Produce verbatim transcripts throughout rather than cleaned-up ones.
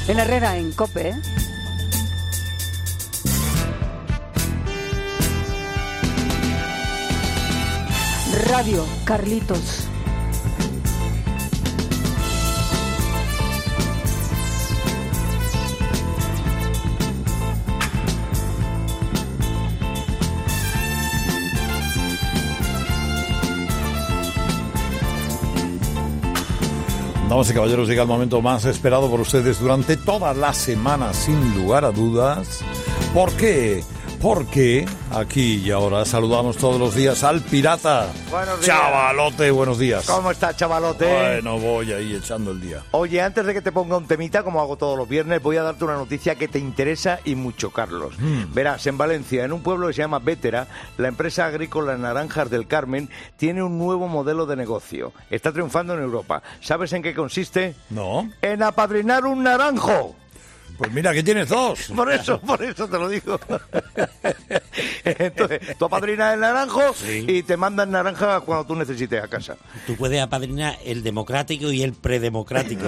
En Herrera, en COPE, ¿eh? Radio Carlitos. Damas y caballeros, llega el momento más esperado por ustedes durante toda la semana, sin lugar a dudas. ¿Por qué? Porque aquí y ahora saludamos todos los días al pirata. Buenos días. Chavalote, buenos días. ¿Cómo está, chavalote? Bueno, voy ahí echando el día. Oye, antes de que te ponga un temita, como hago todos los viernes, voy a darte una noticia que te interesa y mucho, Carlos. Mm. Verás, en Valencia, en un pueblo que se llama Bétera, la empresa agrícola Naranjas del Carmen tiene un nuevo modelo de negocio. Está triunfando en Europa. ¿Sabes en qué consiste? No. En apadrinar un naranjo. Pues mira, que tienes dos. Por eso, por eso te lo digo. Entonces, tú apadrinas el naranjo, sí, y te mandan naranja cuando tú necesites a casa. Tú puedes apadrinar el democrático y el predemocrático.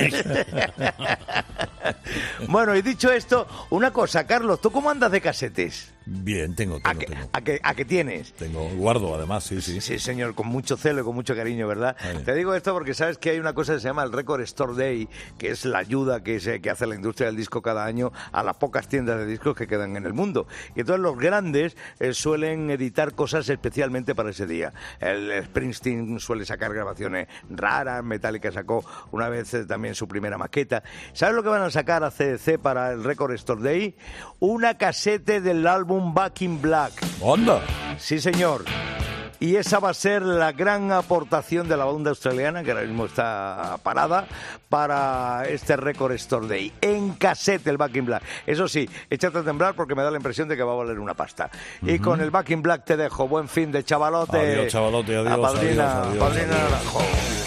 Bueno, y dicho esto, una cosa, Carlos, ¿tú cómo andas de casetes? Bien, tengo, tengo, ¿A qué, tengo. ¿A qué, a qué tienes? Tengo, guardo además, sí, sí. Sí, señor, con mucho celo y con mucho cariño, ¿verdad? Vale. Te digo esto porque sabes que hay una cosa que se llama el Record Store Day, que es la ayuda que, se, que hace la industria del disco cada año a las pocas tiendas de discos que quedan en el mundo. Y entonces los grandes eh, suelen editar cosas especialmente para ese día. El Springsteen suele sacar grabaciones raras, Metallica sacó una vez eh, también su primera maqueta. ¿Sabes lo que van a sacar a C D C para el Record Store Day? Una casete del álbum Back in Black. ¡Onda! Sí, señor. Y esa va a ser la gran aportación de la banda australiana, que ahora mismo está parada, para este Record Store Day. En casete, el Back in Black. Eso sí, échate a temblar porque me da la impresión de que va a valer una pasta. Uh-huh. Y con el Back in Black te dejo. Buen fin de chavalote. Adiós, chavalote. Adiós, a padrina, adiós, adiós, padrina adiós. Naranjo.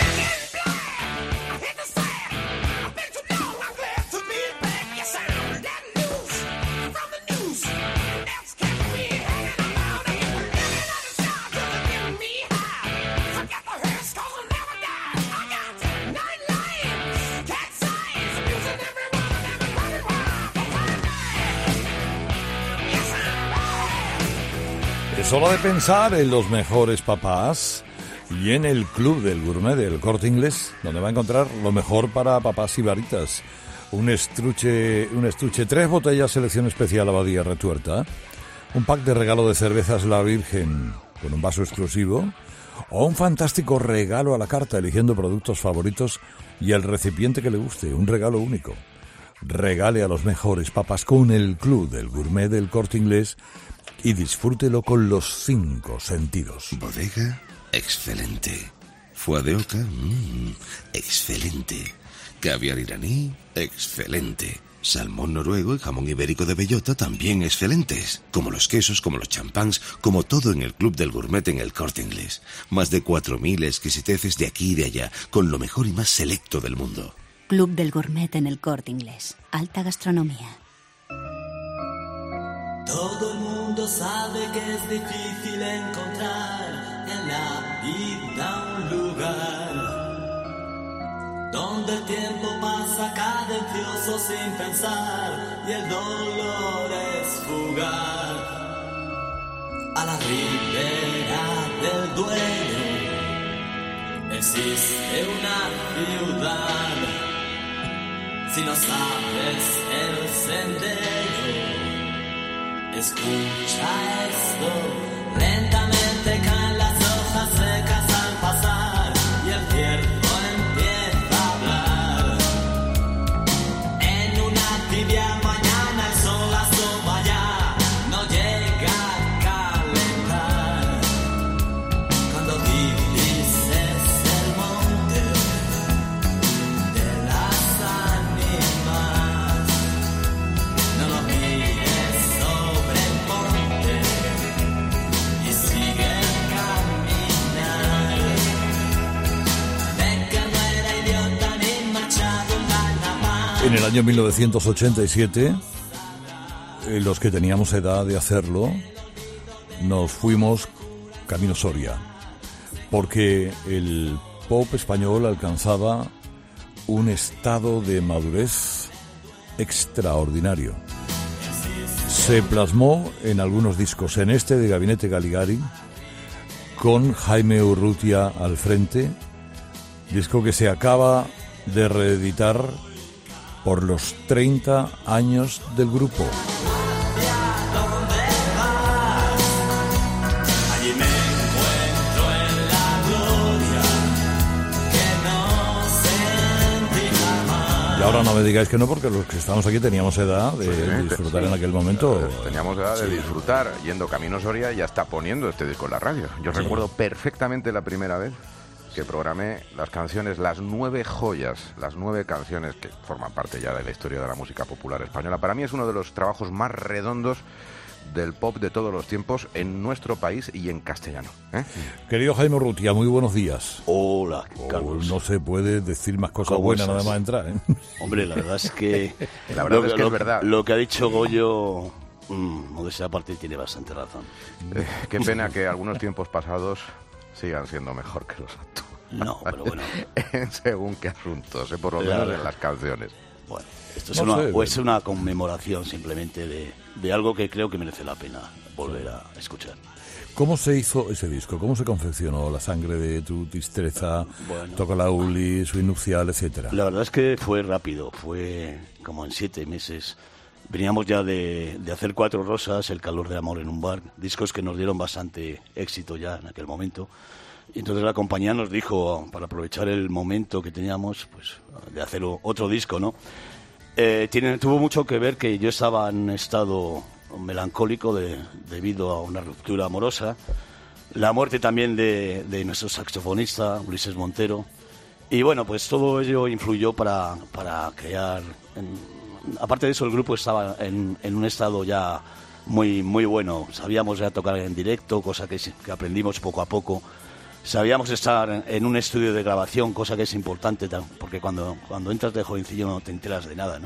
Es hora de pensar en los mejores papás y en el Club del Gourmet del Corte Inglés, donde va a encontrar lo mejor para papás y varitas. Un estuche, un estuche, tres botellas selección especial Abadía Retuerta, un pack de regalo de cervezas La Virgen con un vaso exclusivo, o un fantástico regalo a la carta eligiendo productos favoritos y el recipiente que le guste, un regalo único. Regale a los mejores papas con el Club del Gourmet del Corte Inglés y disfrútelo con los cinco sentidos. Bodega, excelente. Foie de oca, mmm, excelente. Caviar iraní, excelente. Salmón noruego y jamón ibérico de bellota, también excelentes. Como los quesos, como los champáns, como todo en el Club del Gourmet en el Corte Inglés. Más de cuatro mil exquisiteces de aquí y de allá, con lo mejor y más selecto del mundo. Club del Gourmet en el Corte Inglés. Alta gastronomía. Todo el mundo sabe que es difícil encontrar en la vida un lugar donde el tiempo pasa cadencioso sin pensar y el dolor es fugaz. A la ribera del Duero existe una ciudad. Si no sabes el sendero, escucha esto. Lentamente caen las hojas secas al pasar y el ciervo empieza a hablar. En una tibia mañana el sol asoma ya, no llega a calentar. Cuando divises el monte de las ánimas, no lo mires sobre el monte y sigue el caminar. Ven que no era idiota ni marchado nada más. En el año mil novecientos ochenta y siete, eh, los que teníamos edad de hacerlo, nos fuimos camino Soria, porque el pop español alcanzaba un estado de madurez extraordinario. Se plasmó en algunos discos, en este de Gabinete Galigari, con Jaime Urrutia al frente, disco que se acaba de reeditar por los treinta años del grupo. Y ahora no me digáis que no, porque los que estamos aquí teníamos edad de sí, disfrutar sí. en aquel momento. Teníamos edad de sí. disfrutar, yendo camino Soria y hasta poniendo este disco en la radio. Yo sí. recuerdo perfectamente la primera vez que programé las canciones, las nueve joyas, las nueve canciones que forman parte ya de la historia de la música popular española. Para mí es uno de los trabajos más redondos del pop de todos los tiempos en nuestro país y en castellano, ¿eh? Querido Jaime Urrutia, muy buenos días. Hola, Carlos. Oh, no se puede decir más cosas buenas nada más entrar, ¿eh? Hombre, la verdad es que... la verdad lo, es que lo, es verdad. Lo que ha dicho Goyo, mmm, modestia aparte, tiene bastante razón. Eh, qué pena que algunos tiempos pasados sigan siendo mejor que los actuales. No, pero bueno. Según qué asuntos, ¿eh? Por lo menos en las canciones. Bueno, esto es, no una, sé, o es una conmemoración simplemente de, de algo que creo que merece la pena volver a escuchar. ¿Cómo se hizo ese disco? ¿Cómo se confeccionó? La sangre de tu tristeza, bueno, Toca la Uli, Suite Nupcial, etcétera. La verdad es que fue rápido, fue como en siete meses. Veníamos ya de, de hacer Cuatro Rosas, El calor del amor en un bar, discos que nos dieron bastante éxito ya en aquel momento. Y entonces la compañía nos dijo, para aprovechar el momento que teníamos, pues de hacer otro disco, ¿no? Eh, tiene, tuvo mucho que ver que yo estaba en un estado melancólico de, debido a una ruptura amorosa, la muerte también de, de nuestro saxofonista, Ulises Montero, y bueno, pues todo ello influyó para, para crear... En, aparte de eso, el grupo estaba en, en un estado ya muy, muy bueno, sabíamos ya tocar en directo, cosa que, que aprendimos poco a poco. Sabíamos estar en un estudio de grabación, cosa que es importante, porque cuando, cuando entras de jovencillo no te enteras de nada, ¿no?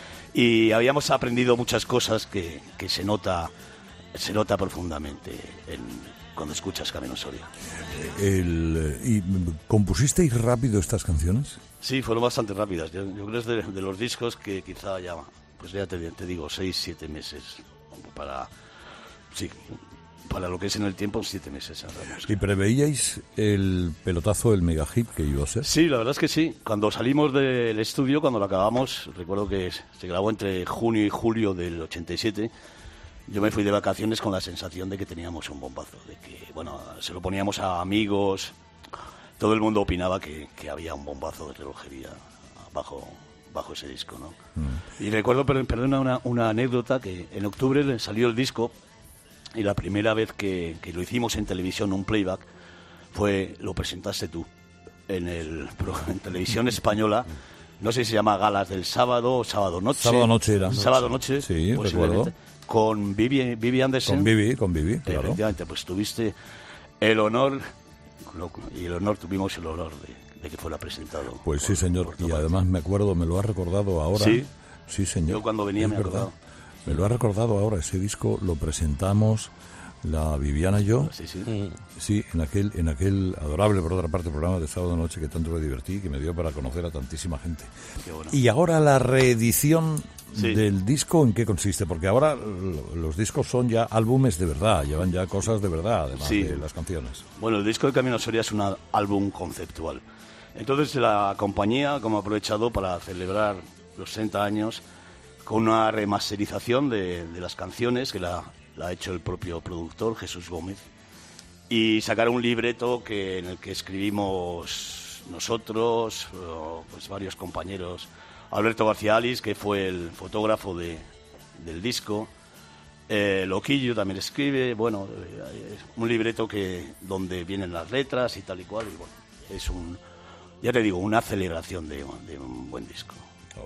Y habíamos aprendido muchas cosas que, que se nota se nota profundamente en, cuando escuchas Camino Soria. El, ¿Y compusisteis rápido estas canciones? Sí, fueron bastante rápidas. Yo, yo creo que es de, de los discos que quizá ya, pues ya te, te digo, seis, siete meses para... Sí, para lo que es en el tiempo, siete meses. ¿Y preveíais el pelotazo, el mega hit que iba a ser? Sí, la verdad es que sí. Cuando salimos del estudio, cuando lo acabamos, recuerdo que se grabó entre junio y julio del ochenta y siete, yo me fui de vacaciones con la sensación de que teníamos un bombazo, de que, bueno, se lo poníamos a amigos, todo el mundo opinaba que, que había un bombazo de relojería bajo, bajo ese disco, ¿no? Mm. Y recuerdo, perdona, una, una anécdota, que en octubre salió el disco. Y la primera vez que, que lo hicimos en televisión, un playback, fue, lo presentaste tú, en, el, en televisión española, no sé si se llama Galas del Sábado o Sábado Noche. Sábado Noche era. Sábado Noche, sí, recuerdo. Con Vivi, Vivi Anderson. Con Vivi, con Vivi, claro. Efectivamente, pues tuviste el honor, y el honor, tuvimos el honor de, de que fuera presentado. Pues por, sí, señor, y además me acuerdo, me lo ha recordado ahora. Sí, sí señor. Yo cuando venía es me verdad. acordaba. Me lo ha recordado ahora, ese disco lo presentamos la Viviana y yo, sí, sí. sí, en aquel en aquel adorable, por otra parte, programa de Sábado Noche que tanto me divertí, que me dio para conocer a tantísima gente. Qué bueno. Y ahora la reedición sí. del disco, ¿en qué consiste? Porque ahora los discos son ya álbumes de verdad, llevan ya cosas de verdad, además sí. de las canciones. Bueno, el disco de Camino Soria es un álbum conceptual. Entonces la compañía, como ha aprovechado para celebrar los treinta años, con una remasterización de, de las canciones que la, la ha hecho el propio productor, Jesús Gómez, y sacar un libreto que, en el que escribimos nosotros, pues varios compañeros, Alberto García Alis, que fue el fotógrafo de, del disco, eh, Loquillo también escribe, bueno, eh, un libreto que donde vienen las letras y tal y cual, y bueno, es un, ya te digo, una celebración de, de un buen disco. Oh.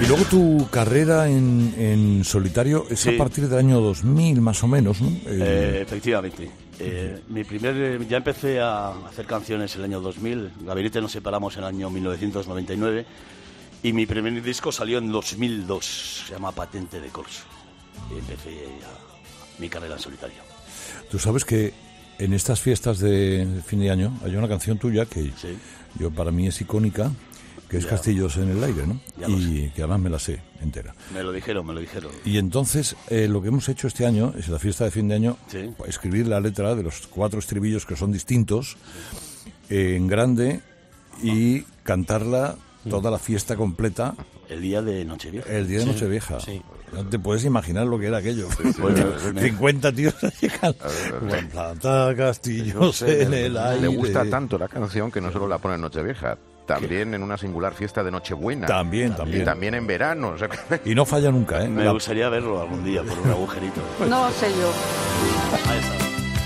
luego tu carrera en, en solitario es Sí. a partir del año dos mil, más o menos, ¿no? Eh, Eh, efectivamente. Eh, mi primer, ya empecé a hacer canciones en el año dos mil. Gabinete nos separamos en el año mil novecientos noventa y nueve. Y mi primer disco salió en dos mil dos. Se llama Patente de Corso. Y empecé a- mi carrera en solitario. Tú sabes que en estas fiestas de fin de año hay una canción tuya que Sí. yo para mí es icónica, que es Ya. Castillos en el aire, ¿no? Ya lo Y que además me la sé entera. Me lo dijeron, me lo dijeron. Y entonces eh, lo que hemos hecho este año, es la fiesta de fin de año, Sí. escribir la letra de los cuatro estribillos que son distintos eh, en grande y cantarla toda la fiesta completa El día de Nochevieja. el día de Nochevieja. sí. No te puedes imaginar lo que era aquello. Bueno, cincuenta tíos llegan. Con planta castillos en el aire. Le gusta tanto la canción que no solo la pone en Nochevieja, también en una singular fiesta de Nochebuena. También, Y también. también en verano. O sea, Y no falla nunca, ¿eh? Me La- gustaría verlo algún día por un agujerito. No sé yo. Ahí está.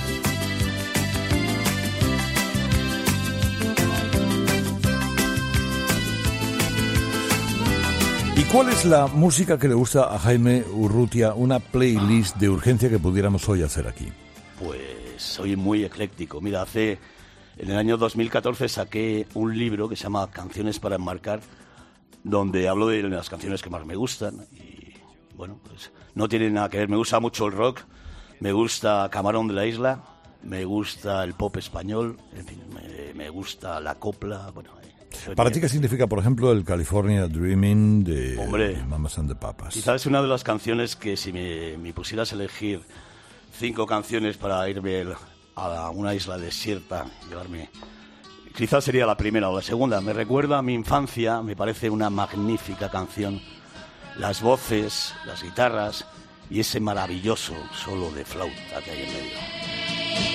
¿Y cuál es la música que le gusta a Jaime Urrutia? Una playlist de urgencia que pudiéramos hoy hacer aquí. Pues soy muy ecléctico. Mira, hace en el año dos mil catorce saqué un libro que se llama Canciones para enmarcar, donde hablo de las canciones que más me gustan. Y bueno, pues no tiene nada que ver. Me gusta mucho el rock, me gusta Camarón de la Isla, me gusta el pop español, en fin, me, me gusta la copla. Bueno, eh, soy ¿Para muy- ti qué significa, por ejemplo, el California Dreaming de, Hombre. de Mamas and the Papas? Quizás es una de las canciones que si me, me pusieras a elegir cinco canciones para irme a una isla desierta, llevarme, quizás sería la primera o la segunda. Me recuerda a mi infancia, me parece una magnífica canción. Las voces, las guitarras y ese maravilloso solo de flauta que hay en medio.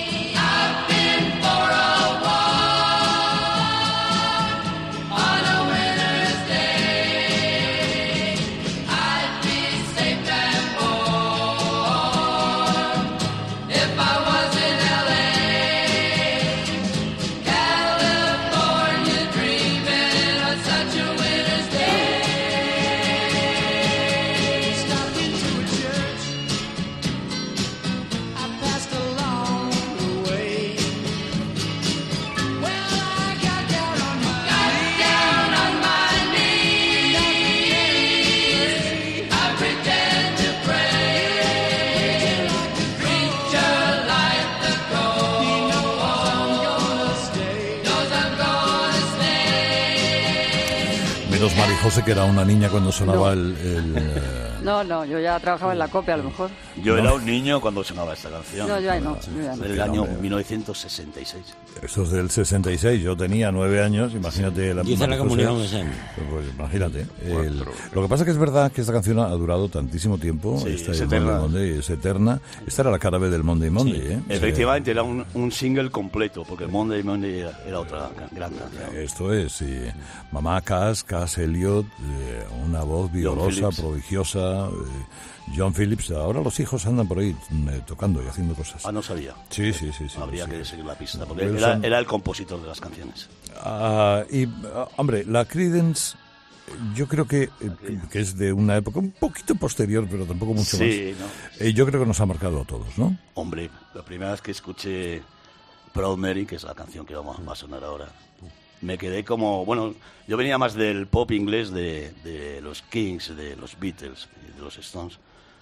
Menos Marijose, que era una niña cuando sonaba el... el, eh, No, no, yo ya trabajaba en la copia a lo mejor. Yo era un niño cuando sonaba esta canción. No, yo ahí no. Yo ya no. Del año mil novecientos sesenta y seis. Esto es del sesenta y seis, yo tenía nueve años, imagínate la Yo hice la Marijose. comunión ese año. Pues imagínate. el- lo que pasa que es verdad que esta canción ha durado tantísimo tiempo. Sí, esta es el eterna. Monday Monday es eterna. Esta era la cara B del Monday Monday, ¿eh? Efectivamente, era un, un single completo, porque el Monday Monday era, era otra ca- gran canción. Eh, Esto es, sí. Mamá Cass, Cass Elliot, eh, una voz vigorosa, Phillips. prodigiosa. eh, John Phillips. Ahora los hijos andan por ahí eh, tocando y haciendo cosas. Ah, no sabía. Sí, sí, sí. sí, Habría sí. que seguir la pista, porque Wilson. era, era el compositor de las canciones. Ah, y, ah, hombre, la Creedence, yo creo que, eh, que es de una época un poquito posterior, pero tampoco mucho Sí, más. ¿no? Eh, yo creo que nos ha marcado a todos, ¿no? Hombre, la primera vez que escuché Proud Mary, que es la canción que vamos va a sonar ahora, me quedé como, bueno, yo venía más del pop inglés de, de los Kings, de los Beatles y de los Stones,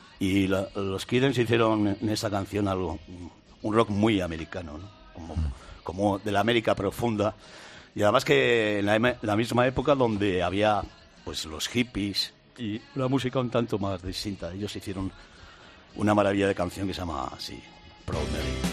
y la- los Creedence hicieron en esa canción algo, un rock muy americano, ¿no? Como, como de la América profunda, y además que en la, em- la misma época donde había pues los hippies y la música un tanto más distinta. Ellos hicieron una maravilla de canción que se llama así, Proud Mary.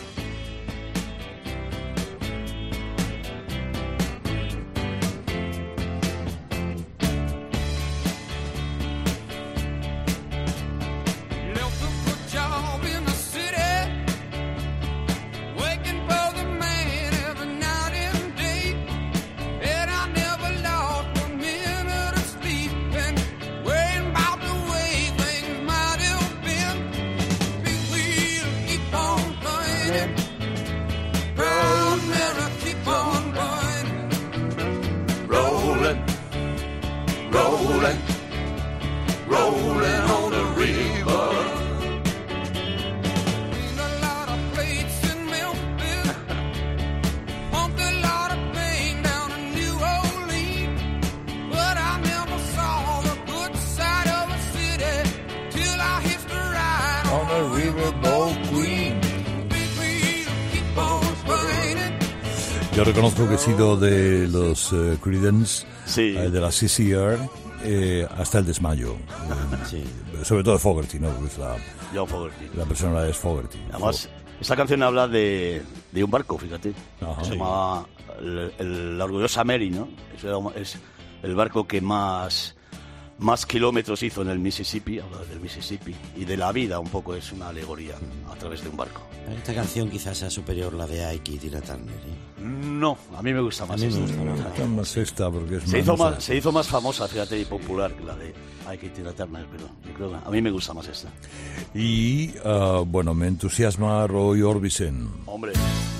Yo reconozco que he sido de los uh, Creedence, sí. uh, de la C C R, eh, hasta el desmayo. Sí. Sobre todo de Fogerty, ¿no? Pues la, John Fogerty. La personalidad es Fogerty. Además, esta canción habla de, de un barco, fíjate. Ajá. Se llama el, el, la orgullosa Mary, ¿no? Es, es el barco que más, más kilómetros hizo en el Mississippi, habla del Mississippi. Y de la vida, un poco, es una alegoría a través de un barco. Esta canción quizás sea superior a la de Ike y Tina Turner, ¿eh? No, a mí me gusta más. A mí esta. me gusta más. Está más esta porque es se, más, hizo no sé. más, se hizo más famosa, fíjate, y popular que la de Ike y Tina Turner, pero yo creo que a mí me gusta más esta. Y, uh, bueno, me entusiasma Roy Orbison. Hombre.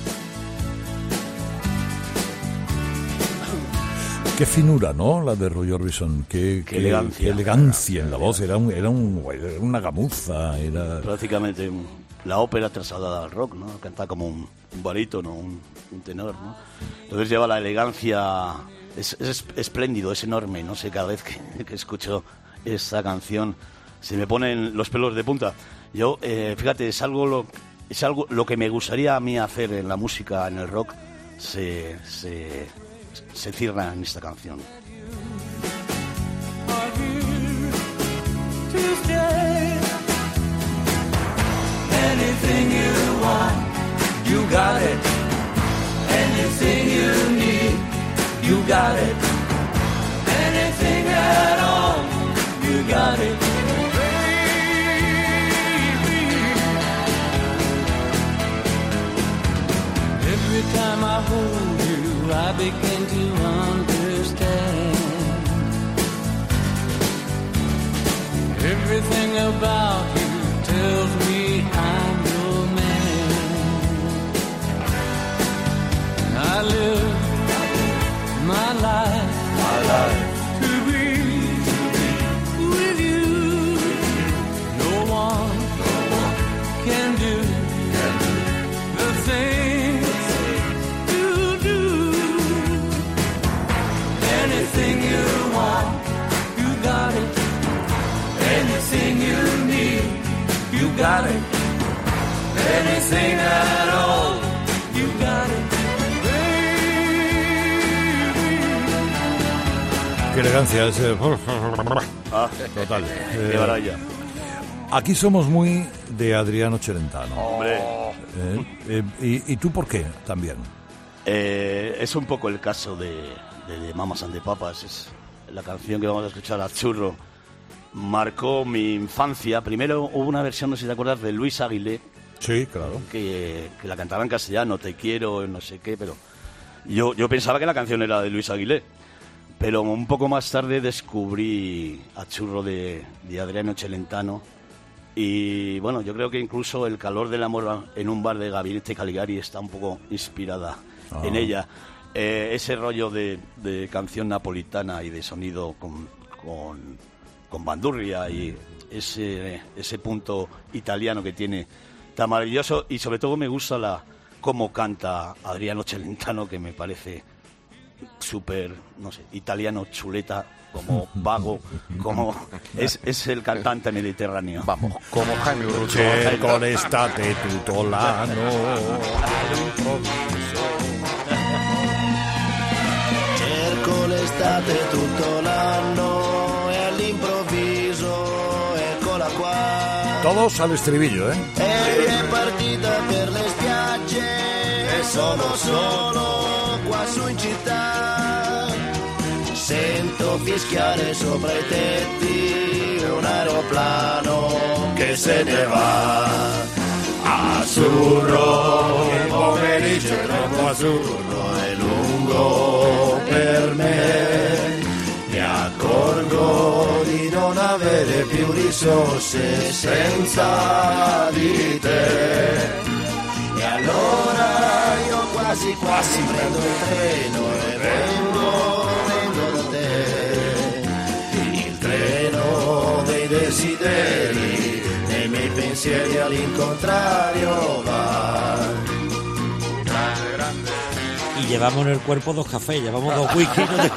Qué finura, ¿no? La de Roy Orbison. Qué, Qué qué, elegancia. qué elegancia en la voz. Era, un, era, un, era una gamuza. Era... Prácticamente la ópera trasladada al rock, ¿no? Canta como un, un barítono, un, un tenor, ¿no? Entonces lleva la elegancia... Es, es espléndido, es enorme. No sé, cada vez que, que escucho esta canción se me ponen los pelos de punta. Yo, eh, fíjate, es algo, lo, es algo lo que me gustaría a mí hacer en la música, en el rock, se... se se cierra en esta canción. Anything you want, you got it. Anything you need, you got it. Anything at all, you got it. Every time I hold you, I begin to understand. Everything about you tells me I'm your man. I live my life, my life to be, to be with you. No one, no one can do, can do the things you do. Anything you want, you got it. Anything you need, you got it. Anything at all, you got it. Qué elegancia ese. Ah, total. Qué baralla. Aquí somos muy de Adriano Celentano. Hombre. ¿Eh? Eh, y, ¿Y tú por qué también? Eh, es un poco el caso de, de, de Mamas and the Papas. Es la canción que vamos a escuchar, a Churro. Marcó mi infancia. Primero hubo una versión, no sé si te acuerdas, de Luis Aguilé. Sí, claro. Que, que la cantaba en castellano, Te quiero, no sé qué, pero yo, yo pensaba que la canción era de Luis Aguilé. Pero un poco más tarde descubrí a Churro de, de Adriano Celentano. Y bueno, yo creo que incluso El calor del amor en un bar de Gabinete Caligari está un poco inspirada ah. en ella. Eh, ese rollo de, de canción napolitana y de sonido con, con, con bandurria y ese, ese punto italiano que tiene tan maravilloso. Y sobre todo me gusta la cómo canta Adriano Celentano, que me parece súper, no sé, italiano chuleta, como vago, como es, es el cantante mediterráneo. Vamos, como Jaime Urrucho. Con estate tutolano. Cerco l'estate tutto l'anno e all'improvviso eccola qua. Todos al estribillo, ¿eh? E è partita per le spiagge e sono solo qua su in città. Sento fischiare sopra i tetti un aeroplano che se ne va. Azzurro, che pomeriggio è troppo azzurro, è lungo per me. Mi accorgo di non avere più risorse senza di te. E allora io quasi quasi prendo il treno e vengo, vengo da te. Il treno dei desideri, nei miei pensieri all'incontrario va. Grande, grande. Y llevamos en el cuerpo dos cafés, llevamos dos whisky. No te...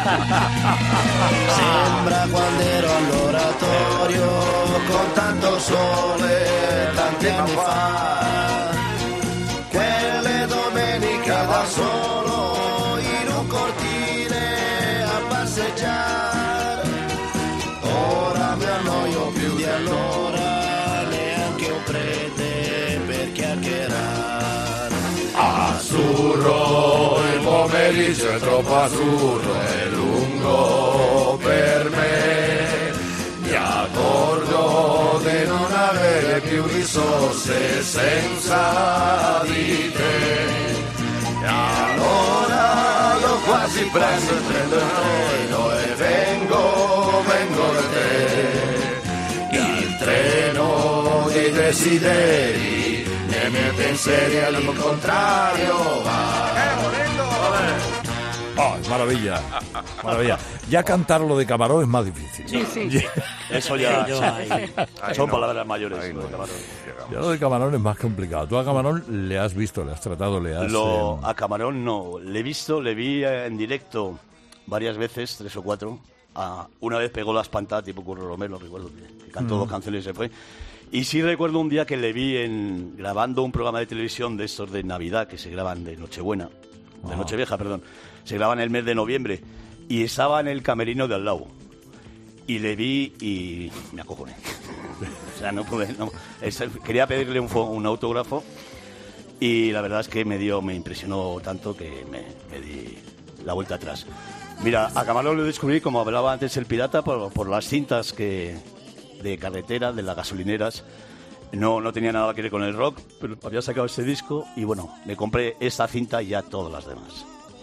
Sembra quando ero all'oratorio con tanto sole tanti anni fa. Quelle domeniche da solo in un cortile a passeggiare. Ora mi annoio più di allora, neanche un prete per chiacchierare. Azzurro, il pomeriggio è troppo azzurro, è lungo per me. Mi accorgo di non avere più risorse senza di te. E allora io quasi prendo il treno e vengo, vengo da te. Il treno dei desideri, nei miei pensieri al contrario va. Oh, es maravilla, maravilla. Ya cantar lo de Camarón es más difícil. Sí, sí. Eso ya Yo, son, ahí. son no. palabras mayores. Ahí lo de no. Camarón. Ya lo de Camarón es más complicado. Tú a Camarón le has visto, le has tratado, le has... Lo, eh, a Camarón no, le he visto, le vi eh, en directo varias veces, tres o cuatro. Ah, una vez pegó la espantada tipo Curro Romero, recuerdo que, que cantó Mm. dos canciones y se fue. Y sí recuerdo un día que le vi en, grabando un programa de televisión de estos de Navidad, que se graban de Nochebuena, de Ah. Nochevieja, perdón. Se graban en el mes de noviembre. Y estaba en el camerino de al lado. Y le vi y me acojoné. O sea, no pude... No. Es- quería pedirle un, fo- un autógrafo y la verdad es que me dio, me impresionó tanto que me, me di la vuelta atrás. Mira, a Camarón lo descubrí, como hablaba antes el pirata, por, por las cintas que de carretera, de las gasolineras. No, no tenía nada que ver con el rock, pero había sacado ese disco y bueno, me compré esta cinta y ya todas las demás.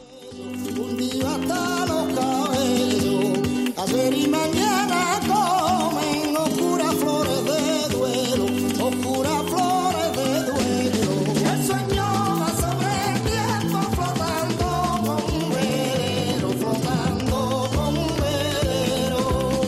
Un día hasta los cabellos, ayer y mañana comen oscuras flores de duelo, oscuras flores de duelo. El sueño va sobre el tiempo flotando como un velero, flotando como un velero.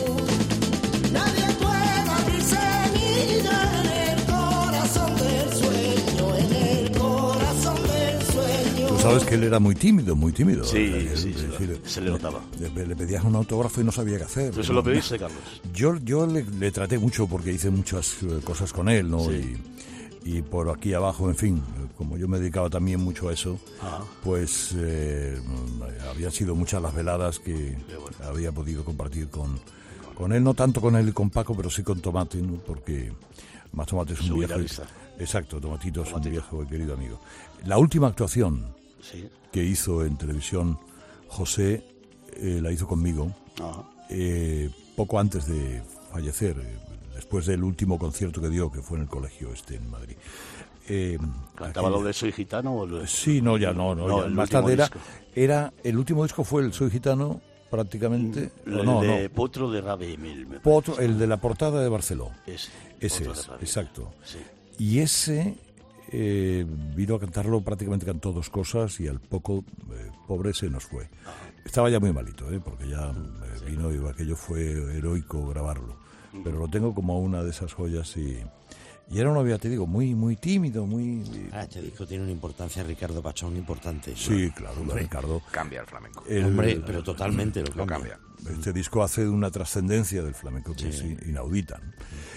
Nadie puede abrir semilla en el corazón del sueño, en el corazón del sueño. Tú sabes que él era muy tímido, muy tímido. Sí, Él- sí, él- se es lo- decir, se le notaba. Le, le pedías un autógrafo y no sabía qué hacer. ¿Tú se lo pediste, Carlos? Yo, yo le, le traté mucho porque hice muchas eh, cosas con él, ¿no? Sí. Y, y por aquí abajo, en fin, como yo me dedicaba también mucho a eso, Ajá. pues eh, habían sido muchas las veladas que había podido compartir con, con él, no tanto con él y con Paco, pero sí con Tomate, ¿no? Porque más Tomate es un Su viejo. guitarrista. Exacto, Tomatito es un Tomatito. viejo y querido amigo. La última actuación Sí. que hizo en televisión José, eh, la hizo conmigo, Ajá. eh, poco antes de fallecer, eh, después del último concierto que dio, que fue en el colegio este en Madrid. Eh, ¿Cantaba aquel- lo de Soy Gitano o lo de... Sí, no, ya no, no, No, ya, el más último tarde era, disco. era, el último disco fue el Soy Gitano, prácticamente, El no, de no, Potro de Rabe Emil, me Potro, el de la portada de Barceló, Ese, ese Potro de es, Rabe. exacto. Sí. Y ese eh, vino a cantarlo, prácticamente cantó dos cosas y al poco, eh, pobre, se nos fue. Estaba ya muy malito, ¿eh? Porque ya eh, vino y aquello fue heroico grabarlo. Pero lo tengo como una de esas joyas y, y era un novia, te digo, muy muy tímido, muy... Ah, este disco tiene una importancia, Ricardo Pachón, importante. Sí, claro, lo de Hombre, Ricardo. Cambia el flamenco. El- Hombre, pero totalmente lo Lo cambia. cambia. Este disco hace de una trascendencia del flamenco que es inaudita, ¿no?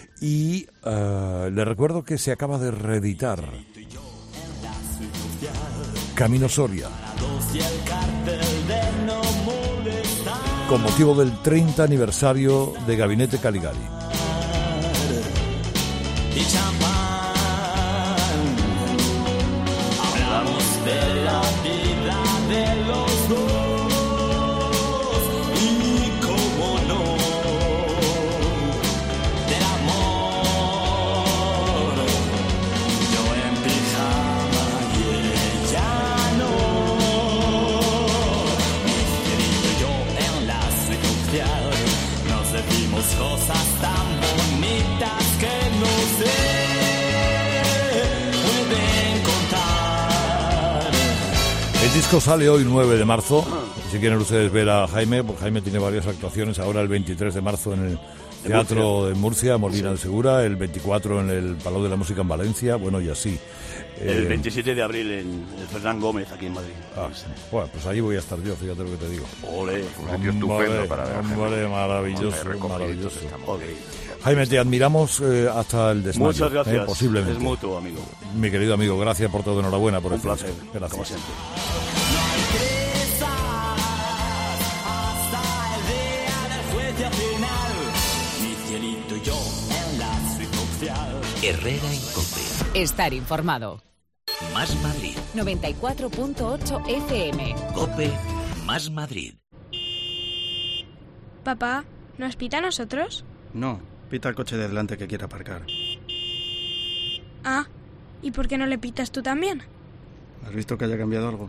Y eh, le recuerdo que se acaba de reeditar Camino Soria, con motivo del treinta aniversario de Gabinete Caligari. y champán. Hablamos de la vida de los dos y cómo no, del amor. Yo en pijama y ella no. Mi querido y yo en la sucursal nos decimos cosas tan bonitas que no sé pueden contar. El disco sale hoy nueve de marzo. Si quieren ustedes ver a Jaime, pues Jaime tiene varias actuaciones. Ahora el veintitrés de marzo en el Teatro de Murcia, Molina de Segura. El veinticuatro en el Palau de la Música en Valencia. Bueno, y así. El Eh, veintisiete de abril en el Fernán Gómez, aquí en Madrid. ah, bueno, pues allí voy a estar yo, fíjate lo que te digo. Ole. Un sitio estupendo para ver a Jaime. Hombre, maravilloso, Hombre, recogiditos maravilloso. estamos. Ok. Jaime, te admiramos eh, hasta el desmayo. Muchas gracias. eh, posiblemente. Es mutuo, amigo. Mi querido amigo, gracias por todo, enhorabuena por Un el placer, flash. Gracias. como siempre. Herrera en COPE. Estar informado. Más Madrid. noventa y cuatro punto ocho F M. COPE más Madrid. Papá, ¿nos pita a nosotros? No, pita al coche de delante que quiera aparcar. Ah, ¿y por qué no le pitas tú también? ¿Has visto que haya cambiado algo?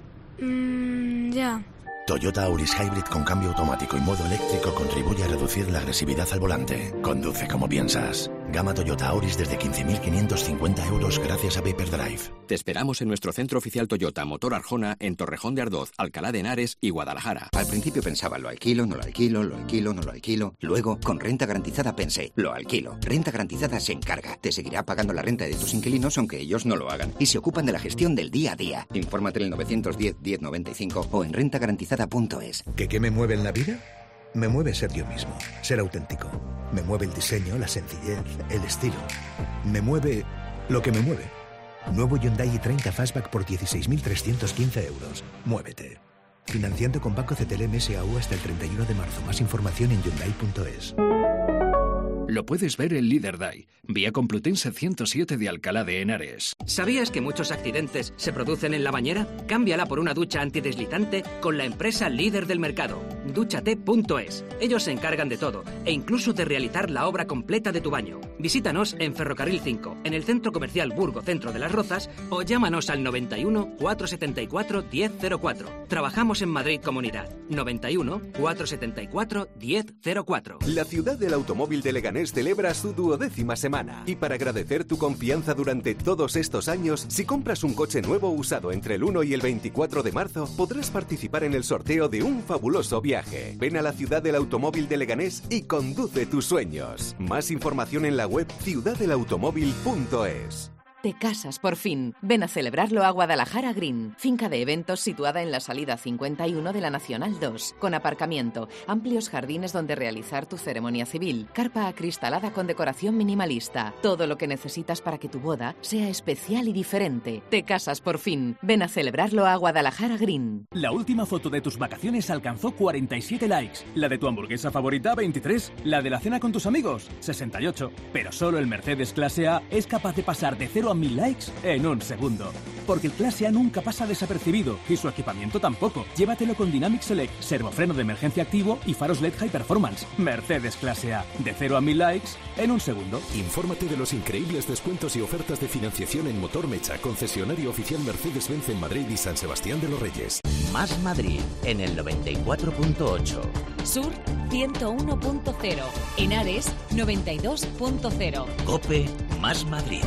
Mmm, ya. Toyota Auris Hybrid con cambio automático y modo eléctrico contribuye a reducir la agresividad al volante. Conduce como piensas. Gama Toyota Auris desde quince mil quinientos cincuenta euros gracias a Paper Drive. Te esperamos en nuestro centro oficial Toyota Motor Arjona en Torrejón de Ardoz, Alcalá de Henares y Guadalajara. Al principio pensaba, lo alquilo, no lo alquilo, lo alquilo, no lo alquilo. Luego, con renta garantizada pensé, lo alquilo. Renta garantizada se encarga. Te seguirá pagando la renta de tus inquilinos aunque ellos no lo hagan. Y se ocupan de la gestión del día a día. Infórmate en el novecientos diez, diez noventa y cinco o en renta garantizada punto es. ¿Que qué me mueve en la vida? Me mueve ser yo mismo, ser auténtico. Me mueve el diseño, la sencillez, el estilo. Me mueve lo que me mueve. Nuevo Hyundai i treinta Fastback por dieciséis mil trescientos quince euros. Muévete. Financiando con Banco C T L M S A U hasta el treinta y uno de marzo. Más información en hyundai punto es. Lo puedes ver en Líder Day, vía Complutense ciento siete de Alcalá de Henares. ¿Sabías que muchos accidentes se producen en la bañera? Cámbiala por una ducha antideslizante con la empresa líder del mercado, dúchate punto es. Ellos se encargan de todo e incluso de realizar la obra completa de tu baño. Visítanos en Ferrocarril cinco, en el Centro Comercial Burgo Centro de las Rozas o llámanos al noventa y uno, cuatrocientos setenta y cuatro, diez cero cuatro. Trabajamos en Madrid Comunidad. noventa y uno, cuatrocientos setenta y cuatro, diez cero cuatro. La ciudad del automóvil de Leganés celebra su duodécima semana. Y para agradecer tu confianza durante todos estos años, si compras un coche nuevo usado entre el uno y el veinticuatro de marzo, podrás participar en el sorteo de un fabuloso viaje. Ven a la ciudad del automóvil de Leganés y conduce tus sueños. Más información en la web ciudad del automóvil punto es. Te casas por fin. Ven a celebrarlo a Guadalajara Green, finca de eventos situada en la salida cincuenta y uno de la Nacional dos, con aparcamiento, amplios jardines donde realizar tu ceremonia civil, carpa acristalada con decoración minimalista, todo lo que necesitas para que tu boda sea especial y diferente. Te casas por fin. Ven a celebrarlo a Guadalajara Green. La última foto de tus vacaciones alcanzó cuarenta y siete likes, la de tu hamburguesa favorita veintitrés, la de la cena con tus amigos sesenta y ocho, pero solo el Mercedes Clase A es capaz de pasar de cero a mil likes en un segundo. Porque el Clase A nunca pasa desapercibido y su equipamiento tampoco. Llévatelo con Dynamic Select, servofreno de emergencia activo y faros L E D High Performance. Mercedes Clase A, de cero a mil likes en un segundo. Infórmate de los increíbles descuentos y ofertas de financiación en Motor Mecha, concesionario oficial Mercedes-Benz en Madrid y San Sebastián de los Reyes. Más Madrid, en el noventa y cuatro punto ocho. Sur ciento uno punto cero. Henares noventa y dos punto cero. COPE más Madrid.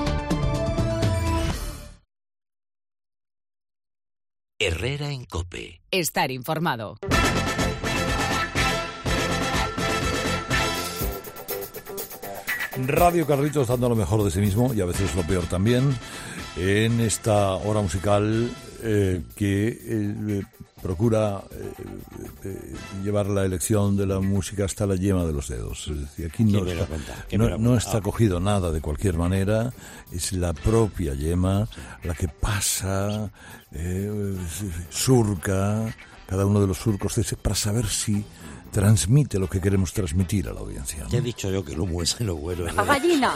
Herrera en COPE. Estar informado. Radio Carlitos dando lo mejor de sí mismo y a veces lo peor también en esta hora musical eh, que eh, procura eh, eh, llevar la elección de la música hasta la yema de los dedos. Es decir, aquí no está, no, no está cogido nada de cualquier manera, es la propia yema la que pasa, eh, surca cada uno de los surcos de ese para saber si transmite lo que queremos transmitir a la audiencia, ¿no? Ya he dicho yo que lo humo es lo bueno. ¡A gallina!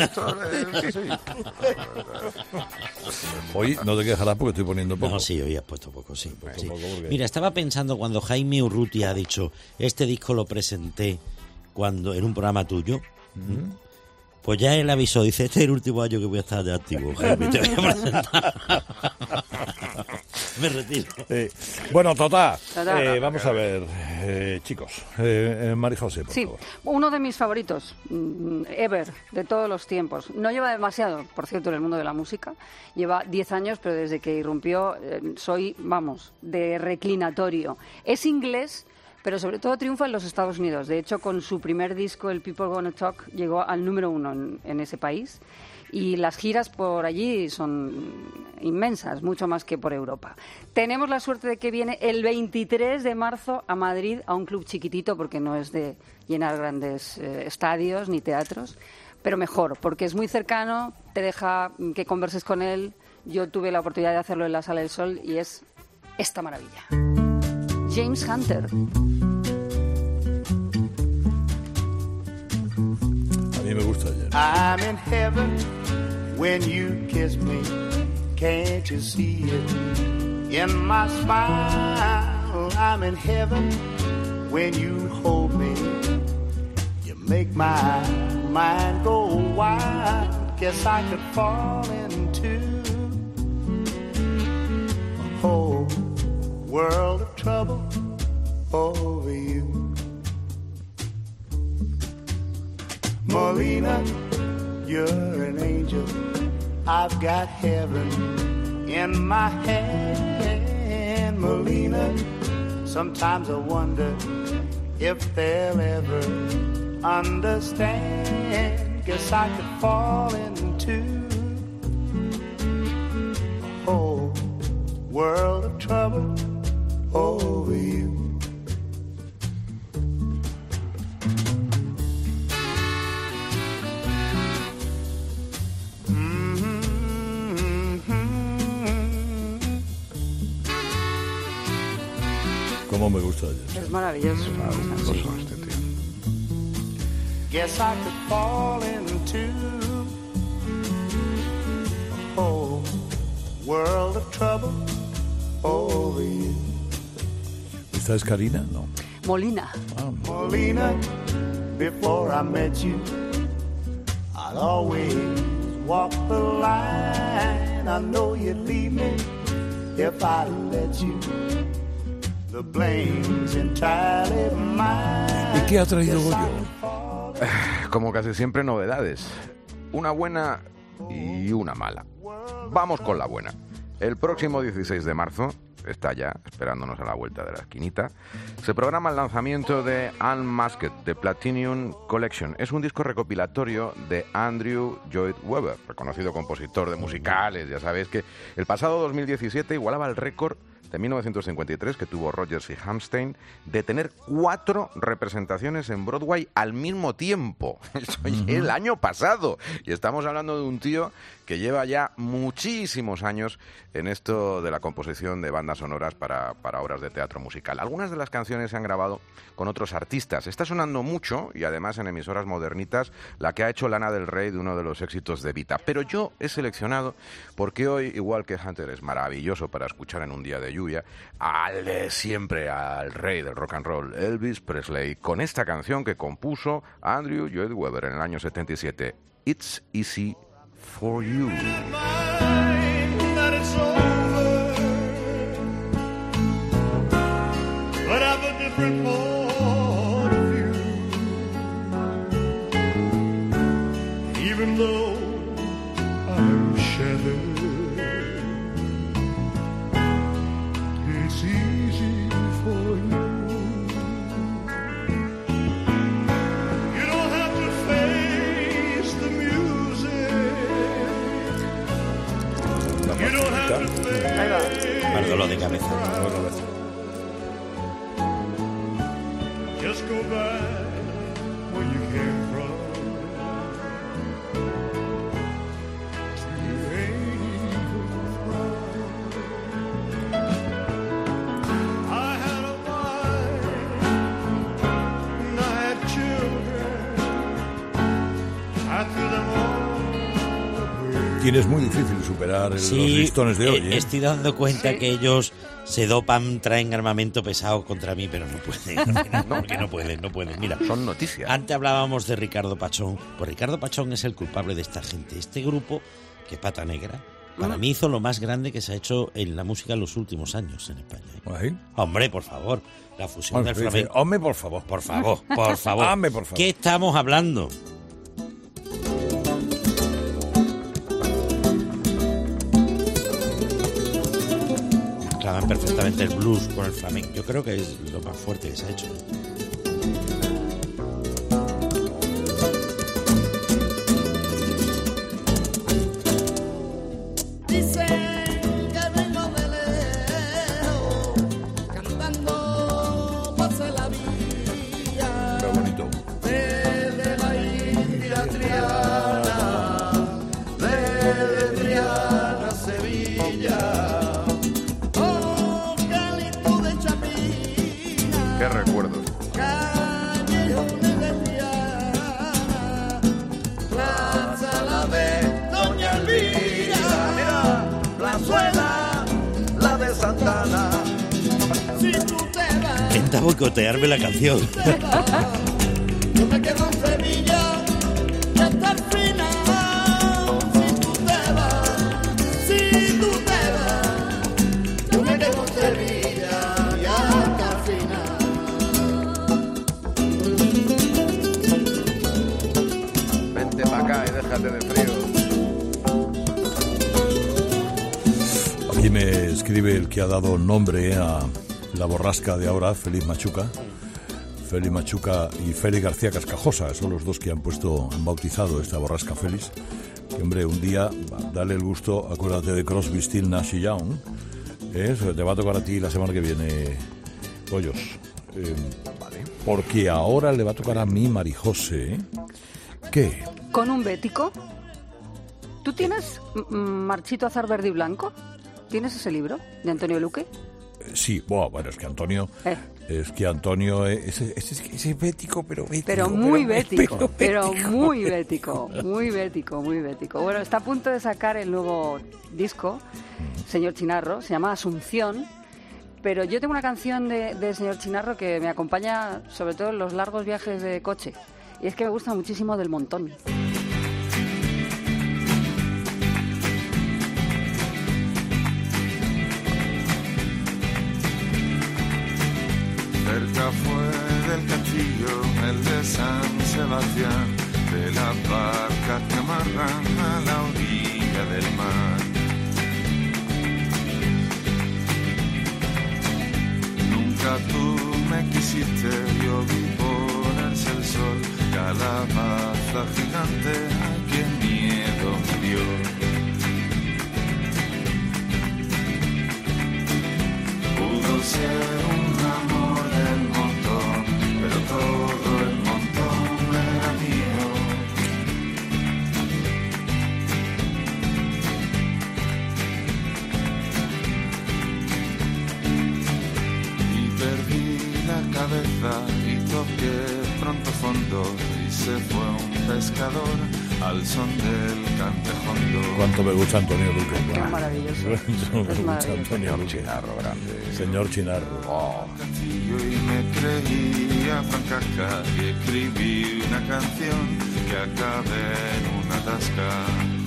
Hoy no te quejarás porque estoy poniendo poco. No, sí, hoy has puesto poco, sí. Poco, sí. poco porque... Mira, estaba pensando cuando Jaime Urrutia ha dicho, este disco lo presenté cuando en un programa tuyo, uh-huh. Pues ya él avisó, dice, este es el último año que voy a estar de activo, Jaime, te voy a presentar. Me retiro. Eh, bueno, Totá, Totá. Eh, vamos a ver, eh, chicos, eh, eh, María José, por sí, favor. Uno de mis favoritos, mm, ever, de todos los tiempos. No lleva demasiado, por cierto, en el mundo de la música. Lleva diez años, pero desde que irrumpió eh, soy, vamos, de reclinatorio. Es inglés, pero sobre todo triunfa en los Estados Unidos. De hecho, con su primer disco, el People Gonna Talk, llegó al número uno en, en ese país. Y las giras por allí son inmensas, mucho más que por Europa. Tenemos la suerte de que viene el veintitrés de marzo a Madrid, a un club chiquitito, porque no es de llenar grandes eh, estadios ni teatros, pero mejor, porque es muy cercano, te deja que converses con él. Yo tuve la oportunidad de hacerlo en la Sala del Sol y es esta maravilla. James Hunter. A mí mí me gusta ya. I'm in heaven when you kiss me. Can't you see it in my smile? I'm in heaven when you hold me. You make my mind go wild. Guess I could fall into a whole world of trouble over you. Molina, you're an angel. I've got heaven in my hand. Molina, sometimes I wonder if they'll ever understand. Guess I could fall into a whole world of trouble over you. Cómo me gusta ella. Es maravilloso. Es maravilloso este tío. Guess I could fall into a whole world of trouble over you. ¿Esta es Karina? No. Molina. Ah, Molina, before I met you, I'd always walk the line. I know you'd leave me if I let you. The blame's entirely mine. ¿Y qué ha traído Goyo? Como casi siempre, novedades. Una buena y una mala. Vamos con la buena. El próximo dieciséis de marzo, está ya esperándonos a la vuelta de la esquinita, se programa el lanzamiento de Unmasked, The Platinum Collection. Es un disco recopilatorio de Andrew Lloyd Webber, reconocido compositor de musicales. Ya sabéis que el pasado dos mil diecisiete igualaba el récord de mil novecientos cincuenta y tres que tuvo Rodgers y Hammerstein de tener cuatro representaciones en Broadway al mismo tiempo. Eso uh-huh. el año pasado. Y estamos hablando de un tío que lleva ya muchísimos años en esto de la composición de bandas sonoras para, para obras de teatro musical. Algunas de las canciones se han grabado con otros artistas. Está sonando mucho, y además en emisoras modernitas, la que ha hecho Lana del Rey de uno de los éxitos de Vita. Pero yo he seleccionado, porque hoy, igual que Hunter es maravilloso para escuchar en un día de lluvia, al eh, siempre al rey del rock and roll, Elvis Presley, con esta canción que compuso Andrew Lloyd Webber en el año setenta y siete, It's Easy for You. Even though I'm shattered, it's easy for you. You don't have to face the music. You don't have to face. Para dolor de cabeza. Just go back where you came from. Tienes muy difícil superar el, sí, los listones de hoy. ¿eh? Estoy dando cuenta sí. que ellos se dopan, traen armamento pesado contra mí, pero no pueden. No, porque no pueden, no pueden. Mira, son noticias. Antes hablábamos de Ricardo Pachón. Pues Ricardo Pachón es el culpable de esta gente. Este grupo, que es Pata Negra, para mm. mí hizo lo más grande que se ha hecho en la música en los últimos años en España. ¿Ahí? Hombre, por favor. La fusión Hombre, del flamenco. Hombre, por favor. Por favor, por favor. Hombre, por favor. ¿Qué estamos hablando? Mezclaban perfectamente el blues con el flamenco. Yo creo que es lo más fuerte que se ha hecho. intenta boicotearme la canción. Yo me quedo en Sevilla hasta el final. Si tú te vas, si tú te vas, yo me quedo en Sevilla y hasta el final. Vente para acá y déjate de frío. Aquí me escribe el que ha dado nombre a la borrasca de ahora, Félix Machuca. Félix Machuca y Félix García Cascajosa, son los dos que han puesto, han bautizado esta borrasca Félix. Que, hombre, un día, dale el gusto, acuérdate de Crosby, Still, Nash y Young. ¿Eh? Te va a tocar a ti la semana que viene, Pollos. Eh, vale. Porque ahora le va a tocar a mí, Marijose. ¿eh? ¿Qué? Con un bético. ¿Tú tienes mm, Marchito Azar Verde y Blanco? ¿Tienes ese libro de Antonio Luque? Eh, sí, bueno, bueno, es que Antonio... Eh. Es que Antonio es, es, es, es bético, pero bético. Pero muy pero, bético, pero, pero muy bético, muy bético, muy bético. Bueno, está a punto de sacar el nuevo disco, Señor Chinarro, se llama Asunción, pero yo tengo una canción de, de Señor Chinarro que me acompaña sobre todo en los largos viajes de coche, y es que me gusta muchísimo Del Montón. Cerca fue del castillo, el de San Sebastián, de las barcas que amarran a la orilla del mar. Nunca tú me quisiste, yo vi ponerse el sol, calabaza gigante, ay, qué miedo me dio. Pudo ser un amor del montón, pero todo el montón era mío. Y perdí la cabeza y toqué pronto fondo y se fue un pescador al son del cantejondo. Cuánto me gusta Antonio Luque. Qué maravilloso. Cuánto me Es gusta Antonio Luque. Chinarro grande. Señor Chinarro. Oh. Y me creía Francasca y escribí una canción que acabé en una tasca.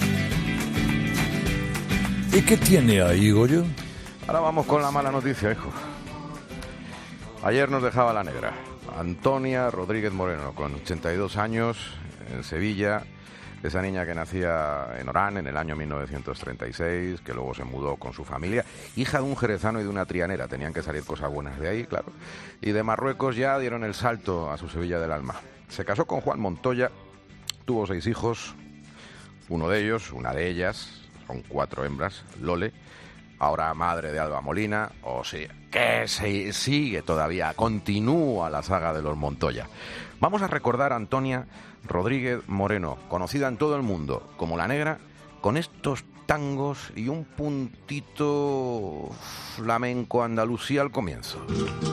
¿Y qué tiene ahí, Goyo? Ahora vamos con la mala noticia, hijo. Ayer nos dejaba la negra, Antonia Rodríguez Moreno, con ochenta y dos años, en Sevilla. Esa niña que nacía en Orán en el año mil novecientos treinta y seis, que luego se mudó con su familia, hija de un jerezano y de una trianera, tenían que salir cosas buenas de ahí, claro. Y de Marruecos ya dieron el salto a su Sevilla del alma. Se casó con Juan Montoya, tuvo seis hijos, uno de ellos, una de ellas, son cuatro hembras, Lole, ahora madre de Alba Molina, o sí, que se sigue todavía, continúa la saga de los Montoya. Vamos a recordar a Antonia Rodríguez Moreno, conocida en todo el mundo como La Negra, con estos tangos y un puntito flamenco andalusí al comienzo.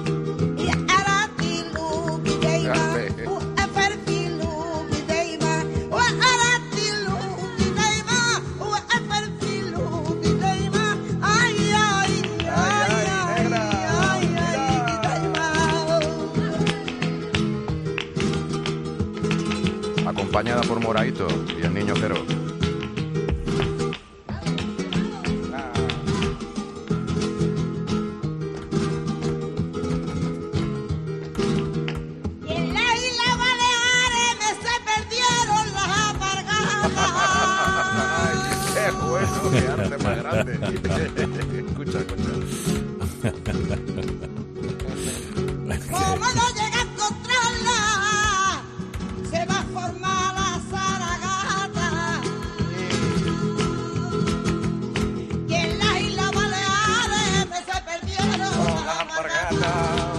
Acompañada por Moraito y el niño Cero. Y en la isla Baleares me se perdieron las apargadas. ¡Ay, qué bueno! ¡Qué arte más grande! Escucha, escucha. Como no llega a encontrarla, se va a formar la Zaragata. Y en la isla Baleares me se perdieron las apargadas.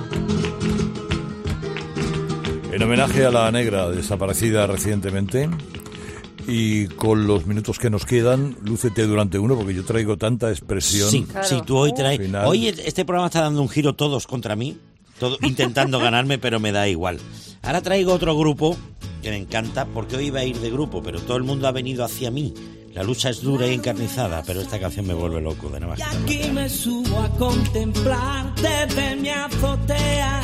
En homenaje a La Negra, desaparecida recientemente, y con los minutos que nos quedan, lúcete durante uno, porque yo traigo tanta expresión. Sí, claro. Sí, tú hoy traes... Final. Hoy este programa está dando un giro todos contra mí, todo, intentando ganarme, pero me da igual. Ahora traigo otro grupo que me encanta, porque hoy iba a ir de grupo, pero todo el mundo ha venido hacia mí. La lucha es dura y encarnizada, pero esta canción me vuelve loco de nada más. Y aquí me subo a contemplar desde mi azotea.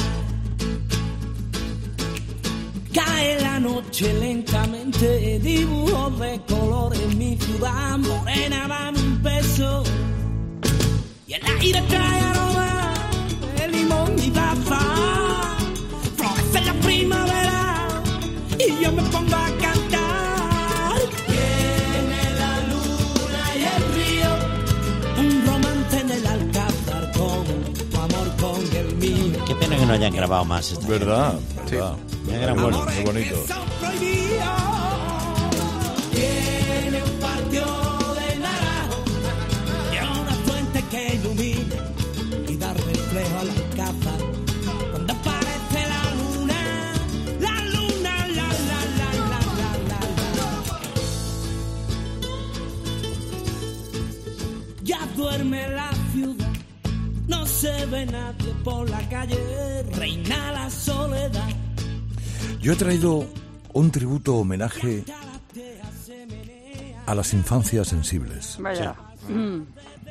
Cae la noche lentamente, dibujos de color en mi ciudad morena, dame un beso. Y el aire trae aroma de limón y baza. Florece la primavera y yo me pongo a cantar. Viene la luna y el río, un romance en el alcázar como tu amor con el mío. Qué pena que no hayan grabado más esta ¿Verdad? Sí. ¿Verdad? Era bueno, muy bonito. Tiene un patio de naranjo y una fuente que ilumina y da reflejo al alcázar. Cuando aparece la luna, la luna, la, la, la, la, la, la. Ya duerme la ciudad, no se ve nadie por la calle, reina la soledad. Yo he traído un tributo homenaje a las infancias sensibles. Vaya. Sí. Mm.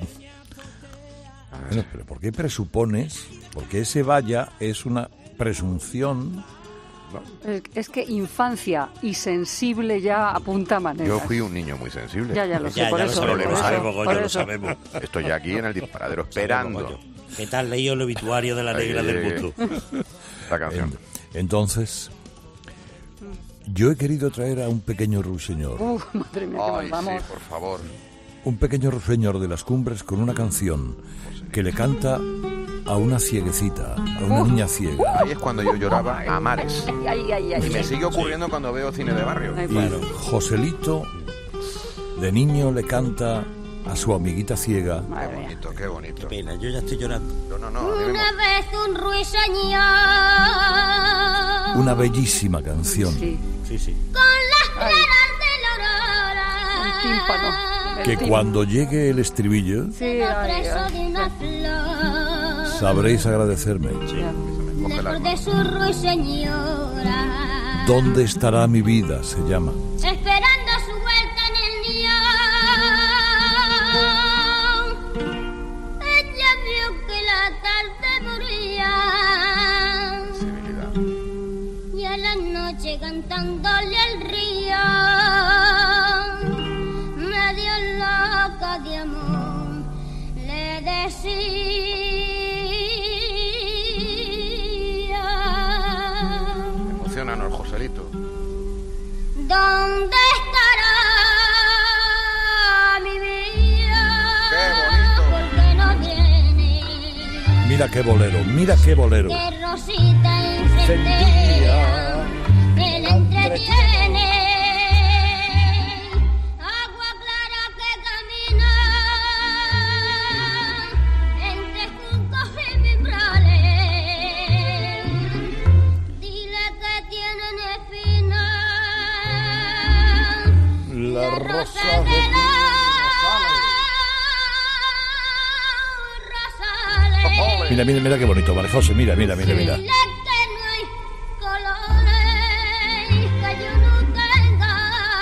Bueno, pero ¿por qué presupones? Porque ese vaya es una presunción. Es, es que infancia y sensible ya apunta maneras. Yo fui un niño muy sensible. Ya, ya lo sé, ya, por ya eso. Lo sabemos, por lo sabemos, eso, Goyo, por lo eso. sabemos. Estoy aquí en el disparadero esperando. ¿Qué tal leído el obituario de la negra Ay, del ay, mundo? ay. La canción. Entonces, yo he querido traer a un pequeño ruiseñor. Uf, madre mía, que Ay, nos vamos. sí, por favor. Un pequeño ruiseñor de las cumbres con una canción que le canta a una cieguecita, a una Uf. niña ciega. Ahí es cuando yo lloraba a mares. Ay, ay, ay, Y me ay. sigue ocurriendo cuando veo cine de barrio. Ay, Y claro. Joselito, de niño, le canta a su amiguita ciega. Qué bonito, qué bonito. Qué pena, yo ya estoy llorando. No, no, no. a mí me Una vez un ruiseñor Una bellísima canción Sí. Sí, sí. con las claras de la El tímpano. aurora El que tímpano. cuando llegue el estribillo Sí, ay, preso ay. de una flor sabréis agradecerme. Ya. lejos de su ruiseñora ¿Dónde estará mi vida? Se llama. esperando su vuelta en el día. Ella vio que la tarde moría y a la noche cantándole al río medio loca de amor le decía. Emocionanos, Joselito. ¿Dónde estará mi vida? Qué bonito. Porque no viene. Mira qué bolero, mira qué bolero. Que Rosita encendida me la entretiene. Agua clara que camina entre juncos y vibrales. Dile que tienen espinas La las rosa rosas de de los rosales. Mira, mira, mira qué bonito, María José, mira, mira, mira, mira. Dile que no hay colores que yo no tenga,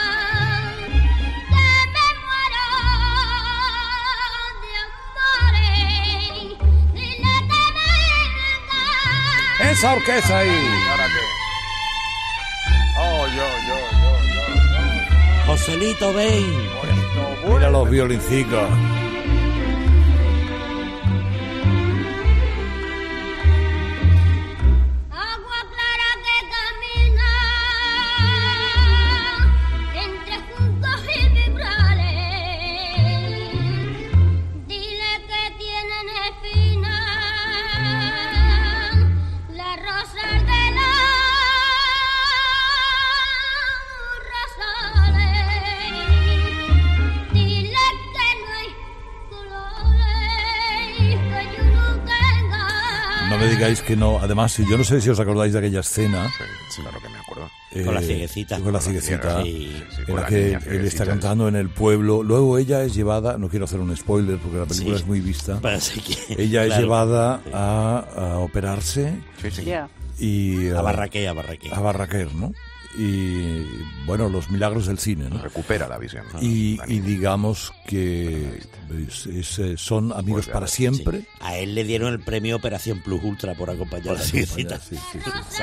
que me muero de amores. Dile que venga. Esa orquesta ahí. ¿Ahora qué? Oh, yo, yo, yo, yo, Joselito, ven. yo. Mira los violincicos. Agua clara que camina entre juncos y vibrales. Dile que tienen espinas las rosas de los rosales. Dile que no hay colores que yo no tenga. No me digáis que no. Además, si yo no sé si os acordáis de aquella escena. Sí, claro que me acuerdo. Con la eh, cieguecita. Con la cieguecita. Sí. Sí, sí, En con la la que niña él cieguecita, está sí. cantando en el pueblo. Luego ella es llevada, no quiero hacer un spoiler porque la película Sí. es muy vista. Parece que- Ella es claro. llevada a, a operarse Sí, sí. Ya. y A Barraquer, a Barraquer. a Barraquer, ¿no? y, bueno, los milagros del cine, ¿no? Recupera la visión. Y, y digamos que es, es, eh, son amigos Pues para sí. siempre. Sí. A él le dieron el premio Operación Plus Ultra por acompañar a la Sí, visita. sí, sí, sí.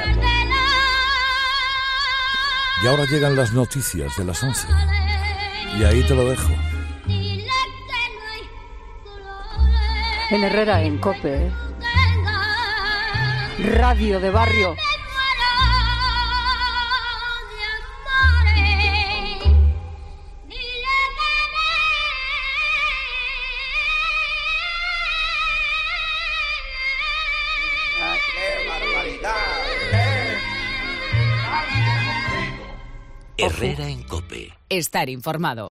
Y ahora llegan las noticias de las once. Y ahí te lo dejo. En Herrera, en COPE. Radio de barrio. Herrera en COPE. Estar informado.